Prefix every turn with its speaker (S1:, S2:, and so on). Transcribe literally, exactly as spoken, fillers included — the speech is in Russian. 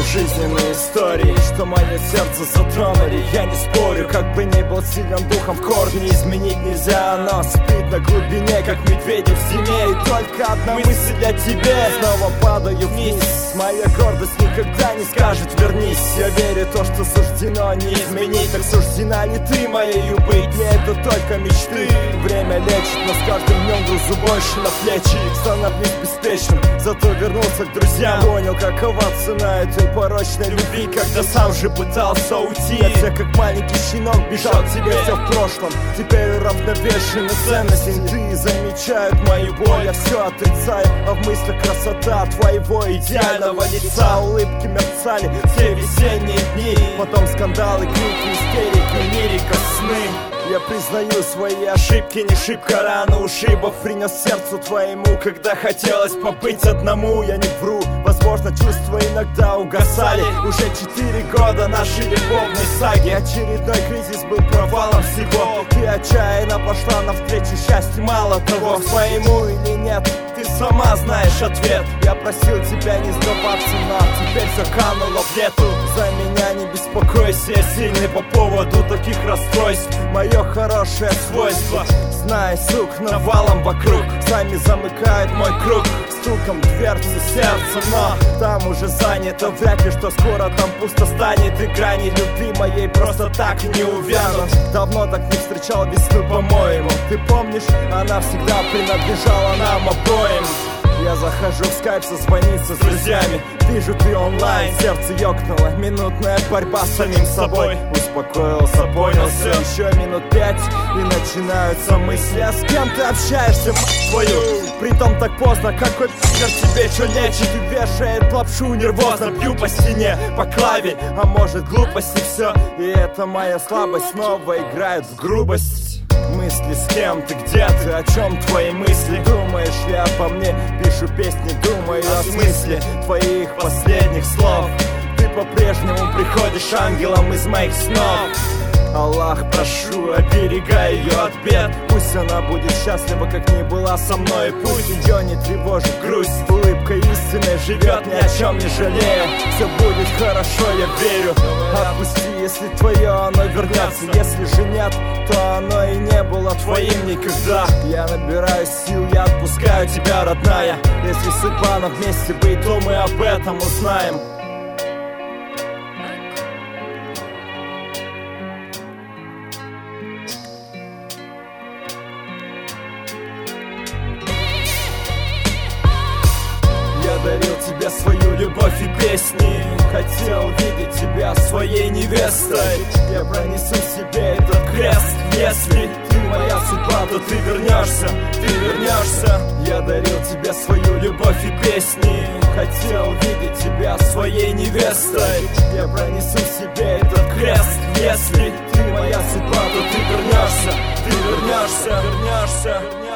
S1: жизненные истории, что мое сердце затронули. Я не спорю, как бы ни был силен духом, в корне изменить нельзя. Оно спит на глубине, как медведи в зиме. И только одна мысль для тебя. Снова падаю вниз, моя гордость никогда не скажет вернись. Я верю в то, что суждено не изменить. Так суждена ли ты моею быть? Мне это только мечты. Время лечит, но с каждым днем грузу больше на плечи. Становлюсь беспечным, зато вернулся к друзьям. Понял, какова цена этой порочной любви, когда сам же пытался уйти. От всех, как маленький щенок, бежал к тебе, все в прошлом. Теперь уравновешены ценности. Ты замечают мою боль, я все отрицаю, а в мыслях красота твоего идеального лица. Улыбки мерцали все весенние дни, потом скандалы, крики, истерики, лирика, сны. Я признаю свои ошибки, не шибко рано ушибов принес сердцу твоему, когда хотелось побыть одному. Я не вру, возможно, чувства иногда угасали. Уже четыре года нашей любовной саги. Очередной кризис был провалом всего. Ты отчаянно пошла навстречу счастью, мало того, своему или нет, ты сама знаешь ответ. Я просил тебя не сдаваться, но теперь все кануло в лету. За меня не беспокойся, я сильный по поводу таких расстройств. Мое хорошее свойство, зная сук навалом вокруг, сами замыкают мой круг стуком дверцы сердца, но там уже занято. Вряд ли, что скоро там пусто станет. И грани любви моей просто так не увянут. Давно так не встречал весну, по-моему. Ты помнишь, она всегда принадлежала нам обоим. Я захожу в скайп созвониться с друзьями. Вижу, ты онлайн, сердце ёкнуло. Минутная борьба с самим собой. Успокоился, понял все. Еще минут пять и начинаются мысли. А с кем ты общаешься, мать твою? Притом так поздно, какой пи***р тебе что лечит и вешает лапшу нервозно. Бью по стене, по клаве, а может глупости все. И это моя слабость снова играет в грубость. Мысли, с кем ты, где ты, о чем твои мысли? Думаешь ли обо мне? Пишу песни, думаю о смысле твоих последних слов. Ты по-прежнему приходишь ангелом из моих снов. Аллах, прошу, оберегай ее от бед. Пусть она будет счастлива, как не была со мной. Пусть ее не тревожит грусть. Улыбка истинной живет, ни о чем не жалея. Все будет хорошо, я верю. Отпусти, если твое оно вернется. Если же нет, то оно и не было твоим никогда. Я набираю сил, я отпускаю тебя, родная. Если судьба нам вместе быть, то мы об этом узнаем. Я дарил тебе свою любовь и песни. Хотел видеть тебя своей невестой. Я пронесу себе этот крест. Если ты моя судьба, то ты вернешься, ты вернешься. Я дарил тебе свою любовь и песни. Хотел видеть тебя своей невестой. Я пронесу себе этот крест. Если ты моя судьба, то ты вернешься, ты вернешься, вернешься.